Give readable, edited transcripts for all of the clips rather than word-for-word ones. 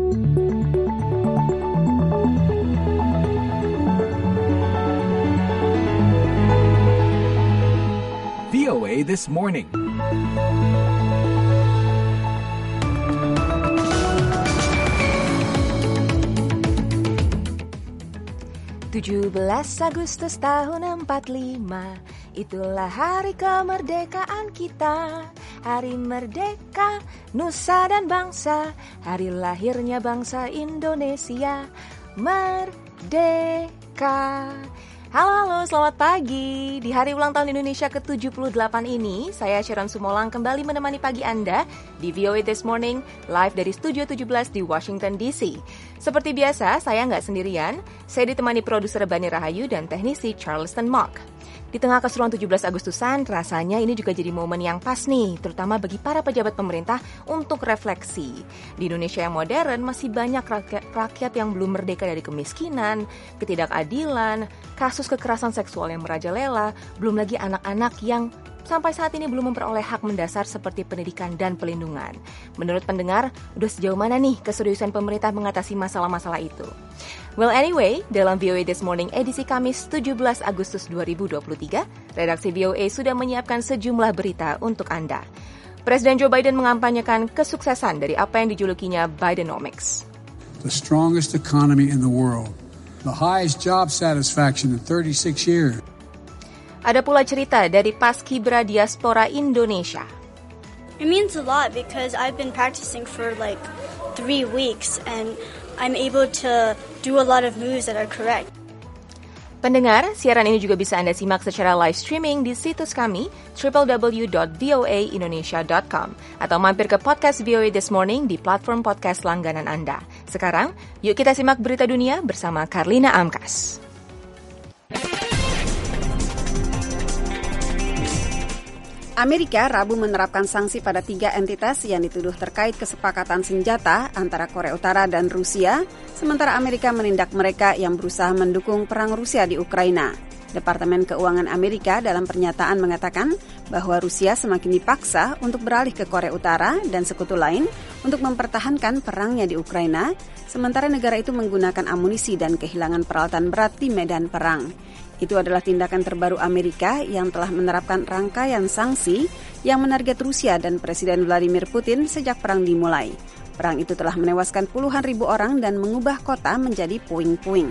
VOA This Morning. 17 Agustus tahun 45, itulah hari kemerdekaan kita. Hari merdeka, nusa dan bangsa, hari lahirnya bangsa Indonesia. Merdeka. Halo, selamat pagi. Di hari ulang tahun Indonesia ke-78 ini, saya Sharon Sumolang kembali menemani pagi Anda di VOA This Morning, live dari Studio 17 di Washington DC. Seperti biasa, saya nggak sendirian. Saya ditemani produser Bani Rahayu dan teknisi Charleston Mock. Di tengah keseruan 17 Agustusan, rasanya ini juga jadi momen yang pas nih, terutama bagi para pejabat pemerintah untuk refleksi. Di Indonesia yang modern, masih banyak rakyat yang belum merdeka dari kemiskinan, ketidakadilan, kasus kekerasan seksual yang merajalela, belum lagi anak-anak yang sampai saat ini belum memperoleh hak mendasar seperti pendidikan dan pelindungan. Menurut pendengar, udah sejauh mana nih keseriusan pemerintah mengatasi masalah-masalah itu? Well anyway, dalam VOA This Morning edisi Kamis 17 Agustus 2023, redaksi VOA sudah menyiapkan sejumlah berita untuk Anda. Presiden Joe Biden mengampanyekan kesuksesan dari apa yang dijulukinya Bidenomics. The strongest economy in the world, the highest job satisfaction in 36 years. Ada pula cerita dari Paskibra Diaspora Indonesia. It means a lot because I've been practicing for like 3 weeks and I'm able to do a lot of moves that are correct. Pendengar, siaran ini juga bisa Anda simak secara live streaming di situs kami www.voaindonesia.com atau mampir ke podcast VOA This Morning di platform podcast langganan Anda. Sekarang, yuk kita simak berita dunia bersama Karlina Amkas. Amerika Rabu menerapkan sanksi pada 3 entitas yang dituduh terkait kesepakatan senjata antara Korea Utara dan Rusia, sementara Amerika menindak mereka yang berusaha mendukung perang Rusia di Ukraina. Departemen Keuangan Amerika dalam pernyataan mengatakan bahwa Rusia semakin dipaksa untuk beralih ke Korea Utara dan sekutu lain untuk mempertahankan perangnya di Ukraina, sementara negara itu menggunakan amunisi dan kehilangan peralatan berat di medan perang. Itu adalah tindakan terbaru Amerika yang telah menerapkan rangkaian sanksi yang menarget Rusia dan Presiden Vladimir Putin sejak perang dimulai. Perang itu telah menewaskan puluhan ribu orang dan mengubah kota menjadi puing-puing.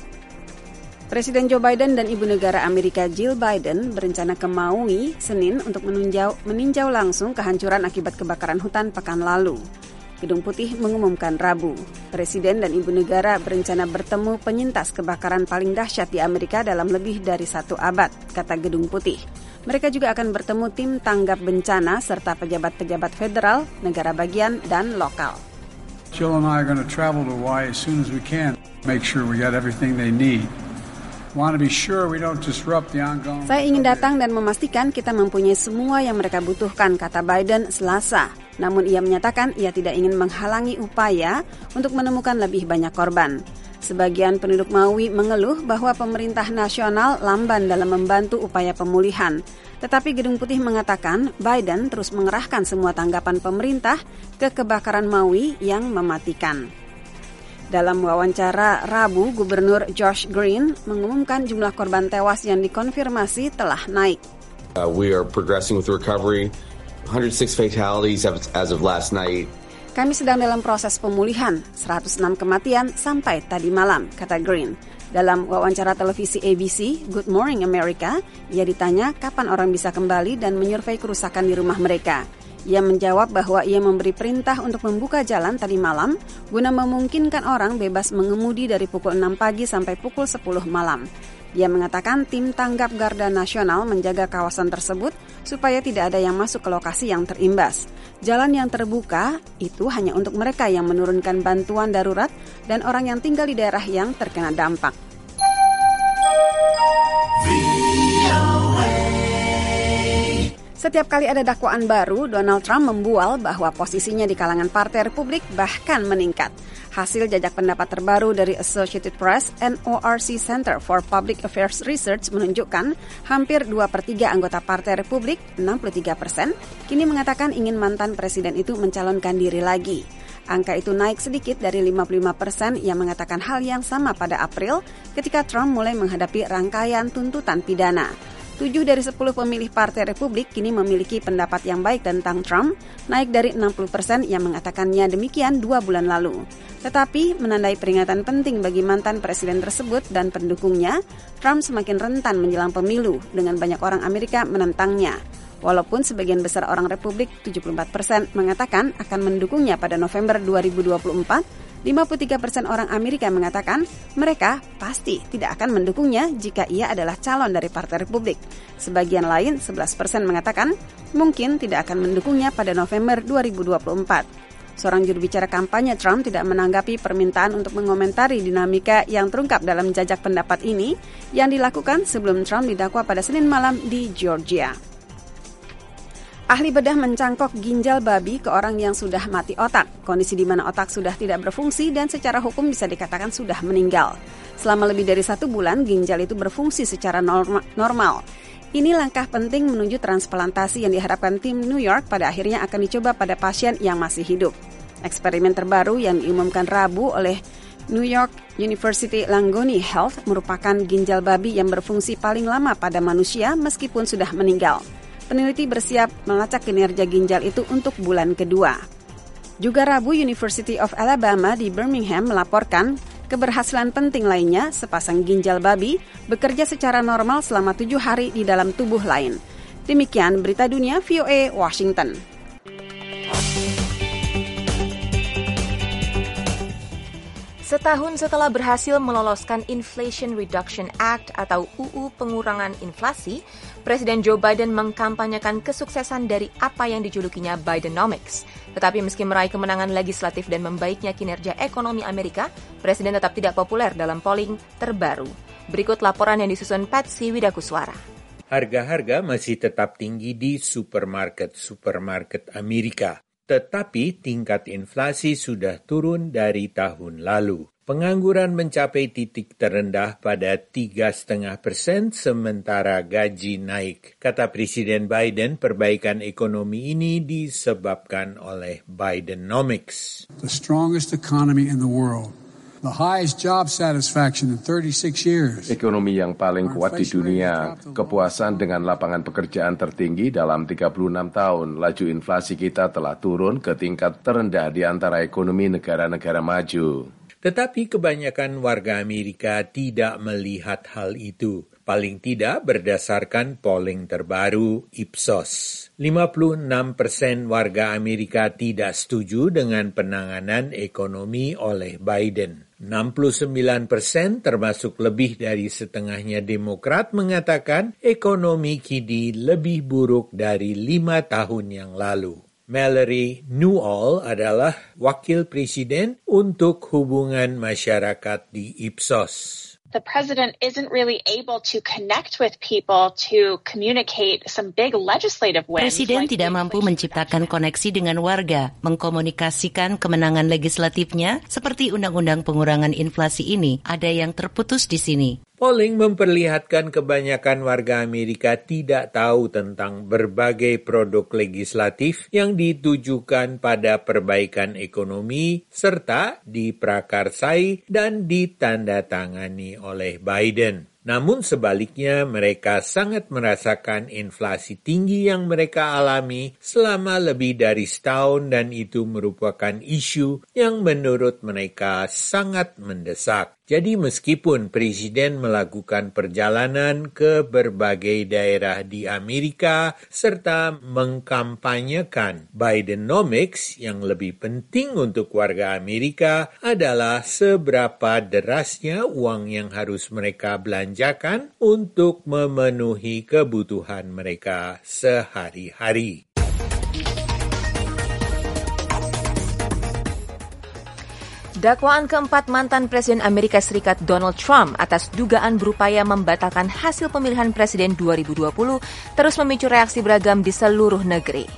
Presiden Joe Biden dan Ibu Negara Amerika Jill Biden berencana ke Maui, Senin untuk meninjau langsung kehancuran akibat kebakaran hutan pekan lalu. Gedung Putih mengumumkan Rabu, Presiden dan Ibu Negara berencana bertemu penyintas kebakaran paling dahsyat di Amerika dalam lebih dari 1 abad, kata Gedung Putih. Mereka juga akan bertemu tim tanggap bencana serta pejabat-pejabat federal, negara bagian, dan lokal. Jill and I are going to travel to Hawaii as soon as we can. Make sure we got everything they need. Want to be sure we don't disrupt the ongoing. Saya ingin datang dan memastikan kita mempunyai semua yang mereka butuhkan, kata Biden Selasa. Namun ia menyatakan ia tidak ingin menghalangi upaya untuk menemukan lebih banyak korban. Sebagian penduduk Maui mengeluh bahwa pemerintah nasional lamban dalam membantu upaya pemulihan. Tetapi Gedung Putih mengatakan Biden terus mengerahkan semua tanggapan pemerintah ke kebakaran Maui yang mematikan. Dalam wawancara Rabu, Gubernur Josh Green mengumumkan jumlah korban tewas yang dikonfirmasi telah naik. We are progressing with recovery. 106 fatalities as of last night. Kami sedang dalam proses pemulihan, 106 kematian sampai tadi malam, kata Green. Dalam wawancara televisi ABC, Good Morning America, ia ditanya kapan orang bisa kembali dan menyurvei kerusakan di rumah mereka. Ia menjawab bahwa ia memberi perintah untuk membuka jalan tadi malam guna memungkinkan orang bebas mengemudi dari pukul 6 pagi sampai pukul 10 malam. Dia mengatakan tim tanggap Garda Nasional menjaga kawasan tersebut supaya tidak ada yang masuk ke lokasi yang terimbas. Jalan yang terbuka itu hanya untuk mereka yang menurunkan bantuan darurat dan orang yang tinggal di daerah yang terkena dampak. Setiap kali ada dakwaan baru, Donald Trump membual bahwa posisinya di kalangan Partai Republik bahkan meningkat. Hasil jajak pendapat terbaru dari Associated Press NORC Center for Public Affairs Research menunjukkan hampir 2/3 anggota Partai Republik, 63%, kini mengatakan ingin mantan presiden itu mencalonkan diri lagi. Angka itu naik sedikit dari 55% yang mengatakan hal yang sama pada April ketika Trump mulai menghadapi rangkaian tuntutan pidana. 7 dari 10 pemilih Partai Republik kini memiliki pendapat yang baik tentang Trump, naik dari 60% yang mengatakannya demikian 2 bulan lalu. Tetapi menandai peringatan penting bagi mantan presiden tersebut dan pendukungnya, Trump semakin rentan menjelang pemilu dengan banyak orang Amerika menentangnya. Walaupun sebagian besar orang Republik, 74%, mengatakan akan mendukungnya pada November 2024, 53% orang Amerika mengatakan mereka pasti tidak akan mendukungnya jika ia adalah calon dari Partai Republik. Sebagian lain, 11% mengatakan mungkin tidak akan mendukungnya pada November 2024. Seorang juru bicara kampanye Trump tidak menanggapi permintaan untuk mengomentari dinamika yang terungkap dalam jajak pendapat ini yang dilakukan sebelum Trump didakwa pada Senin malam di Georgia. Ahli bedah mencangkok ginjal babi ke orang yang sudah mati otak, kondisi di mana otak sudah tidak berfungsi dan secara hukum bisa dikatakan sudah meninggal. Selama lebih dari 1 bulan, ginjal itu berfungsi secara normal. Ini langkah penting menuju transplantasi yang diharapkan tim New York pada akhirnya akan dicoba pada pasien yang masih hidup. Eksperimen terbaru yang diumumkan Rabu oleh New York University Langone Health merupakan ginjal babi yang berfungsi paling lama pada manusia meskipun sudah meninggal. Peneliti bersiap melacak kinerja ginjal itu untuk bulan kedua. Juga Rabu, University of Alabama di Birmingham melaporkan keberhasilan penting lainnya, sepasang ginjal babi bekerja secara normal selama 7 hari di dalam tubuh lain. Demikian berita dunia VOA Washington. Setahun setelah berhasil meloloskan Inflation Reduction Act atau UU pengurangan inflasi, Presiden Joe Biden mengkampanyekan kesuksesan dari apa yang dijulukinya Bidenomics. Tetapi meski meraih kemenangan legislatif dan membaiknya kinerja ekonomi Amerika, Presiden tetap tidak populer dalam polling terbaru. Berikut laporan yang disusun Patsy Widakuswara. Harga-harga masih tetap tinggi di supermarket Amerika. Tetapi tingkat inflasi sudah turun dari tahun lalu. Pengangguran mencapai titik terendah pada 3,5%, sementara gaji naik. Kata Presiden Biden, perbaikan ekonomi ini disebabkan oleh Bidenomics. The strongest economy in the world. The highest job satisfaction in 36 years. Ekonomi yang paling kuat di dunia, kepuasan dengan lapangan pekerjaan tertinggi dalam 36 tahun. Laju inflasi kita telah turun ke tingkat terendah di antara ekonomi negara-negara maju. Tetapi kebanyakan warga Amerika tidak melihat hal itu. Paling tidak berdasarkan polling terbaru Ipsos. 56% warga Amerika tidak setuju dengan penanganan ekonomi oleh Biden. 69% termasuk lebih dari setengahnya Demokrat mengatakan ekonomi kini lebih buruk dari 5 tahun yang lalu. Mallory Newall adalah wakil presiden untuk hubungan masyarakat di Ipsos. The president isn't really able to connect with people to communicate some big legislative wins. Presiden tidak mampu menciptakan koneksi dengan warga, mengkomunikasikan kemenangan legislatifnya seperti undang-undang pengurangan inflasi ini. Ada yang terputus di sini. Polling memperlihatkan kebanyakan warga Amerika tidak tahu tentang berbagai produk legislatif yang ditujukan pada perbaikan ekonomi serta diprakarsai dan ditandatangani oleh Biden. Namun sebaliknya mereka sangat merasakan inflasi tinggi yang mereka alami selama lebih dari setahun dan itu merupakan isu yang menurut mereka sangat mendesak. Jadi meskipun Presiden melakukan perjalanan ke berbagai daerah di Amerika serta mengkampanyekan Bidenomics, yang lebih penting untuk warga Amerika adalah seberapa derasnya uang yang harus mereka belanjakan untuk memenuhi kebutuhan mereka sehari-hari. Dakwaan keempat mantan Presiden Amerika Serikat Donald Trump atas dugaan berupaya membatalkan hasil pemilihan presiden 2020 terus memicu reaksi beragam di seluruh negeri.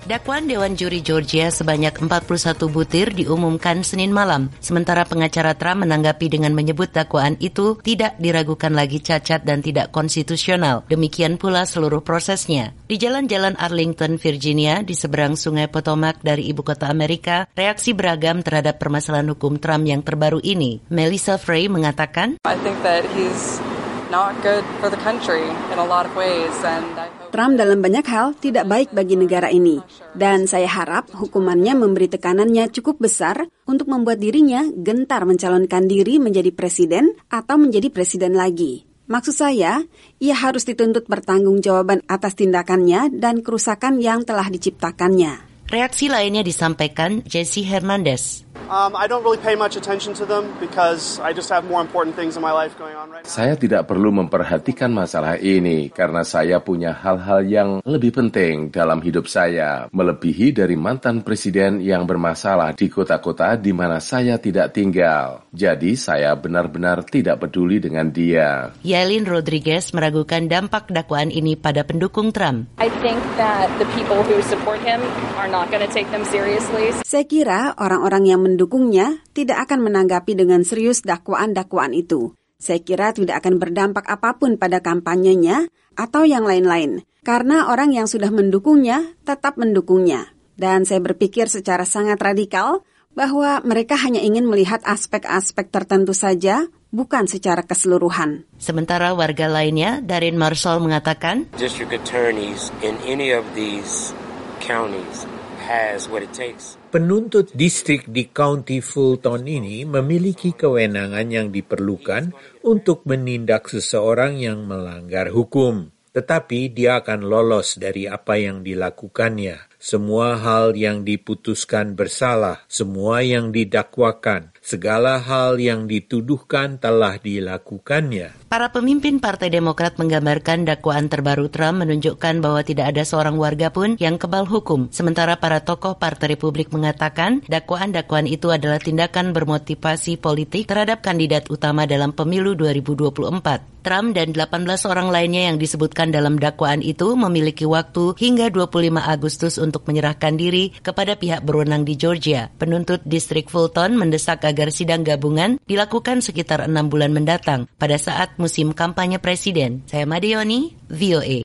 Dakwaan Dewan Juri Georgia sebanyak 41 butir diumumkan Senin malam, sementara pengacara Trump menanggapi dengan menyebut dakwaan itu tidak diragukan lagi cacat dan tidak konstitusional. Demikian pula seluruh prosesnya. Di jalan-jalan Arlington, Virginia, di seberang Sungai Potomac dari ibu kota Amerika, reaksi beragam terhadap permasalahan hukum Trump yang terbaru ini. Melissa Frey mengatakan, I think that he's not good for the country in a lot of ways, and Trump dalam banyak hal tidak baik bagi negara ini, dan saya harap hukumannya memberi tekanannya cukup besar untuk membuat dirinya gentar mencalonkan diri menjadi presiden atau menjadi presiden lagi. Maksud saya, ia harus dituntut bertanggung-jawaban atas tindakannya dan kerusakan yang telah diciptakannya. Reaksi lainnya disampaikan Jesse Hernandez. I don't really pay much attention to them because I just have more important things in my life going on right now. Saya tidak perlu memperhatikan masalah ini karena saya punya hal-hal yang lebih penting dalam hidup saya, melebihi dari mantan presiden yang bermasalah di kota-kota di mana saya tidak tinggal. Jadi saya benar-benar tidak peduli dengan dia. Yailin Rodriguez meragukan dampak dakwaan ini pada pendukung Trump. I think that the people who support him are not going to take them seriously. Saya kira orang-orang yang mendukungnya tidak akan menanggapi dengan serius dakwaan-dakwaan itu. Saya kira tidak akan berdampak apapun pada kampanyenya atau yang lain-lain, karena orang yang sudah mendukungnya tetap mendukungnya. Dan saya berpikir secara sangat radikal bahwa mereka hanya ingin melihat aspek-aspek tertentu saja, bukan secara keseluruhan. Sementara warga lainnya, Darin Marshall mengatakan, District attorneys in any of these counties has what it takes. Penuntut distrik di County Fulton ini memiliki kewenangan yang diperlukan untuk menindak seseorang yang melanggar hukum. Tetapi dia akan lolos dari apa yang dilakukannya. Semua hal yang diputuskan bersalah, semua yang didakwakan, segala hal yang dituduhkan telah dilakukannya. Para pemimpin Partai Demokrat menggambarkan dakwaan terbaru Trump menunjukkan bahwa tidak ada seorang warga pun yang kebal hukum. Sementara para tokoh Partai Republik mengatakan dakwaan-dakwaan itu adalah tindakan bermotivasi politik terhadap kandidat utama dalam pemilu 2024. Trump dan 18 orang lainnya yang disebutkan dalam dakwaan itu memiliki waktu hingga 25 Agustus untuk menyerahkan diri kepada pihak berwenang di Georgia. Penuntut distrik Fulton mendesak agar sidang gabungan dilakukan sekitar 6 bulan mendatang pada saat musim kampanye presiden. Saya Madioni, VOA.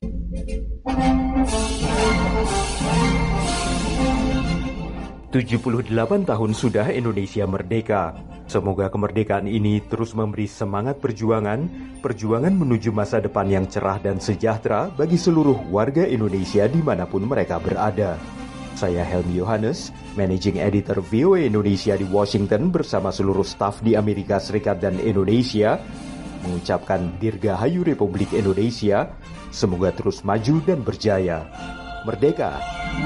"78 tahun sudah Indonesia merdeka. Semoga kemerdekaan ini terus memberi semangat perjuangan menuju masa depan yang cerah dan sejahtera bagi seluruh warga Indonesia dimanapun mereka berada." Saya Helmi Yohanes, Managing Editor VOA Indonesia di Washington bersama seluruh staf di Amerika Serikat dan Indonesia, mengucapkan Dirgahayu Republik Indonesia, semoga terus maju dan berjaya. Merdeka!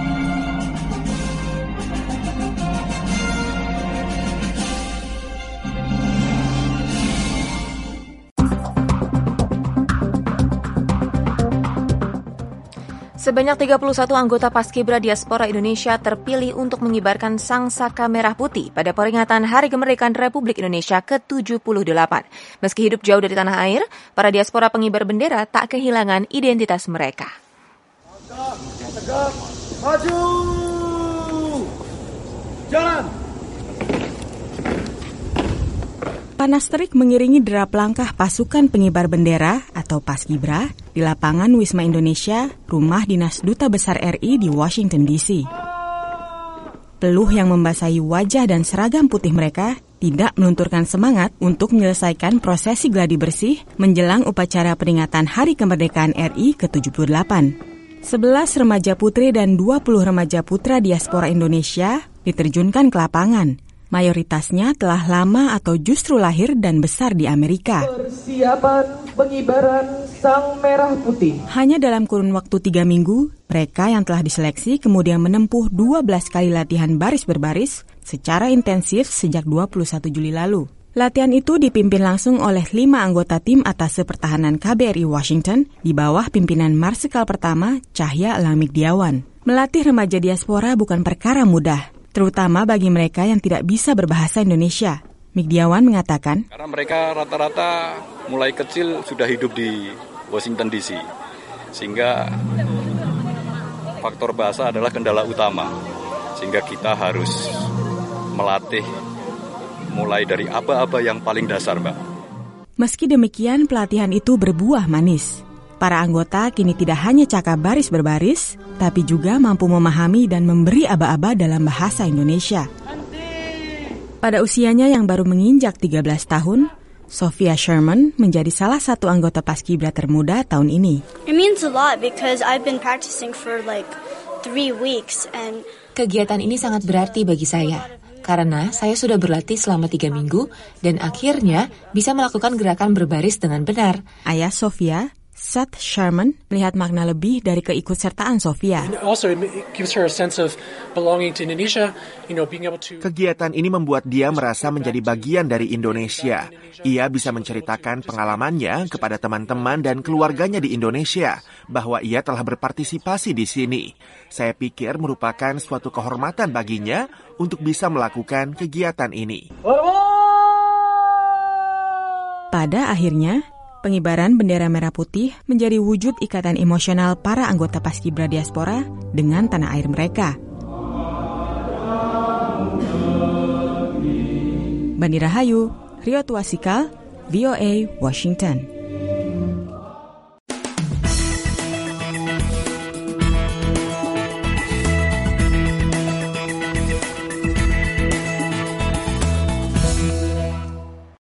Sebanyak 31 anggota Paskibra Diaspora Indonesia terpilih untuk mengibarkan sangsaka merah putih pada peringatan Hari Kemerdekaan Republik Indonesia ke-78. Meski hidup jauh dari tanah air, para diaspora pengibar bendera tak kehilangan identitas mereka. Tegak, maju, jalan. Panas terik mengiringi derap langkah pasukan pengibar bendera atau Paskibra di lapangan Wisma Indonesia, rumah dinas Duta Besar RI di Washington DC. Peluh yang membasahi wajah dan seragam putih mereka tidak melunturkan semangat untuk menyelesaikan prosesi gladi bersih menjelang upacara peringatan Hari Kemerdekaan RI ke-78. 11 remaja putri dan 20 remaja putra diaspora Indonesia diterjunkan ke lapangan. Mayoritasnya telah lama atau justru lahir dan besar di Amerika. Persiapan pengibaran sang merah putih. Hanya dalam kurun waktu 3 minggu, mereka yang telah diseleksi kemudian menempuh 12 kali latihan baris berbaris secara intensif sejak 21 Juli lalu. Latihan itu dipimpin langsung oleh 5 anggota tim atase pertahanan KBRI Washington di bawah pimpinan Marsikal Pertama Cahya Lamigdiawan. Melatih remaja diaspora bukan perkara mudah, terutama bagi mereka yang tidak bisa berbahasa Indonesia. Migdiawan mengatakan, karena mereka rata-rata mulai kecil sudah hidup di Washington DC, sehingga faktor bahasa adalah kendala utama. Sehingga kita harus melatih mulai dari aba-aba yang paling dasar, Mbak. Meski demikian, pelatihan itu berbuah manis. Para anggota kini tidak hanya cakap baris berbaris, tapi juga mampu memahami dan memberi aba-aba dalam bahasa Indonesia. Pada usianya yang baru menginjak 13 tahun, Sophia Sherman menjadi salah satu anggota Paskibra termuda tahun ini. It means a lot because I've been practicing for like 3 weeks and kegiatan ini sangat berarti bagi saya, karena saya sudah berlatih selama 3 minggu dan akhirnya bisa melakukan gerakan berbaris dengan benar. Ayah Sophia, Seth Sherman, melihat makna lebih dari keikutsertaan Sophia. Kegiatan ini membuat dia merasa menjadi bagian dari Indonesia. Ia bisa menceritakan pengalamannya kepada teman-teman dan keluarganya di Indonesia, bahwa ia telah berpartisipasi di sini. Saya pikir merupakan suatu kehormatan baginya untuk bisa melakukan kegiatan ini. Pada akhirnya, pengibaran bendera merah putih menjadi wujud ikatan emosional para anggota Paskibra diaspora dengan tanah air mereka. Bani Rahayu, Rio Tuasikal, VOA, Washington.